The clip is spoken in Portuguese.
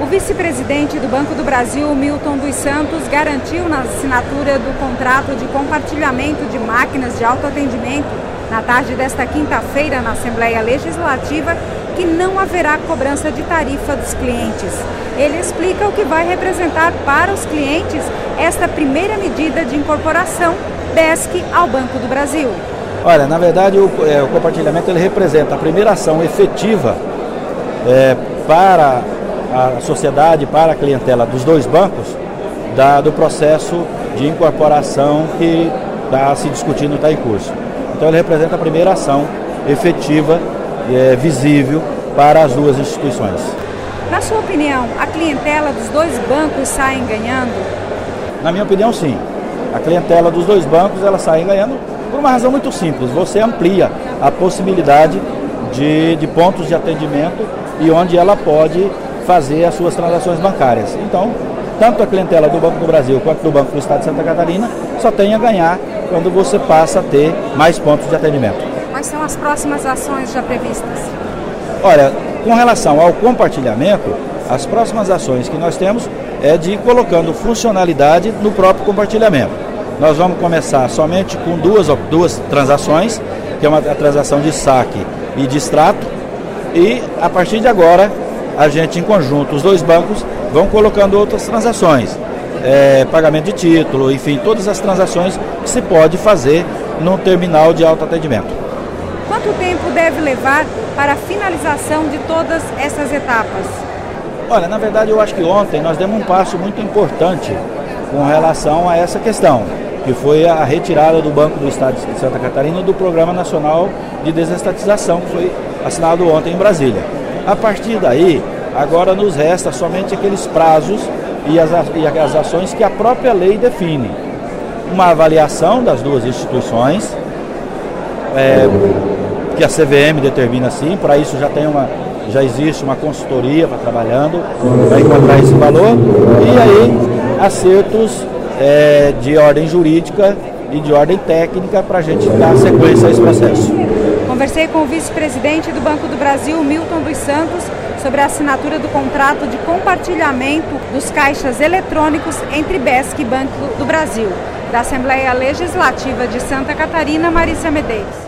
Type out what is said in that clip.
vice-presidente do Banco do Brasil, Milton dos Santos, garantiu na assinatura do contrato de compartilhamento de máquinas de autoatendimento na tarde desta quinta-feira na Assembleia Legislativa que não haverá cobrança de tarifa dos clientes. Ele explica o que vai representar para os clientes esta primeira medida de incorporação BESC ao Banco do Brasil. Olha, na verdade o compartilhamento ele representa a primeira ação efetiva para a sociedade, para a clientela dos dois bancos, do processo de incorporação que está se discutindo, está em curso. Então ele representa a primeira ação efetiva, visível para as duas instituições. Na sua opinião, a clientela dos dois bancos saem ganhando? Na minha opinião, sim. A clientela dos dois bancos ela sai ganhando por uma razão muito simples. Você amplia a possibilidade de pontos de atendimento e onde ela pode fazer as suas transações bancárias. Então, tanto a clientela do Banco do Brasil quanto do Banco do Estado de Santa Catarina só tem a ganhar quando você passa a ter mais pontos de atendimento. Quais são as próximas ações já previstas? Olha, com relação ao compartilhamento, as próximas ações que nós temos é de ir colocando funcionalidade no próprio compartilhamento. Nós vamos começar somente com duas transações, que é a transação de saque e de extrato, e a partir de agora a gente em conjunto, os dois bancos, vão colocando outras transações, pagamento de título, enfim, todas as transações que se pode fazer no terminal de autoatendimento. Quanto tempo deve levar para a finalização de todas essas etapas? Olha, na verdade eu acho que ontem nós demos um passo muito importante com relação a essa questão, que foi a retirada do Banco do Estado de Santa Catarina do Programa Nacional de Desestatização, que foi assinado ontem em Brasília. A partir daí, agora nos resta somente aqueles prazos e as ações que a própria lei define. Uma avaliação das duas instituições, que a CVM determina assim, para isso já existe uma consultoria trabalhando para encontrar esse valor, e aí acertos de ordem jurídica e de ordem técnica para a gente dar sequência a esse processo. Conversei com o vice-presidente do Banco do Brasil, Milton dos Santos, sobre a assinatura do contrato de compartilhamento dos caixas eletrônicos entre BESC e Banco do Brasil. Da Assembleia Legislativa de Santa Catarina, Marícia Medeiros.